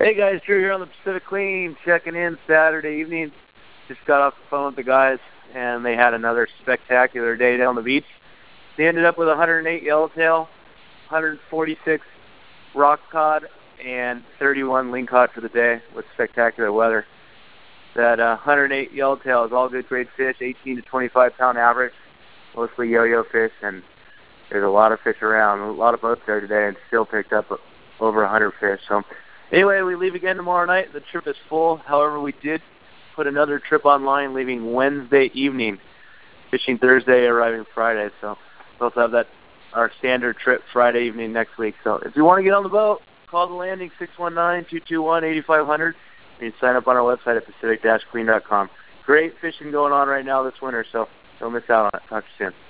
Hey guys, Drew here on the Pacific Clean, checking in Saturday evening. Just got off the phone with the guys, and they had another spectacular day down the beach. They ended up with 108 yellowtail, 146 rock cod, and 31 lingcod for the day with spectacular weather. That 108 yellowtail is all good grade fish, 18 to 25 pound average, mostly yo-yo fish, and there's a lot of fish around. A lot of boats there today, and still picked up over 100 fish. So anyway, we leave again tomorrow night. The trip is full. However, we did put another trip online leaving Wednesday evening, fishing Thursday, arriving Friday. So we'll also have our standard trip Friday evening next week. So if you want to get on the boat, call the landing 619-221-8500. You can sign up on our website at pacific-clean.com. Great fishing going on right now this winter, so don't miss out on it. Talk to you soon.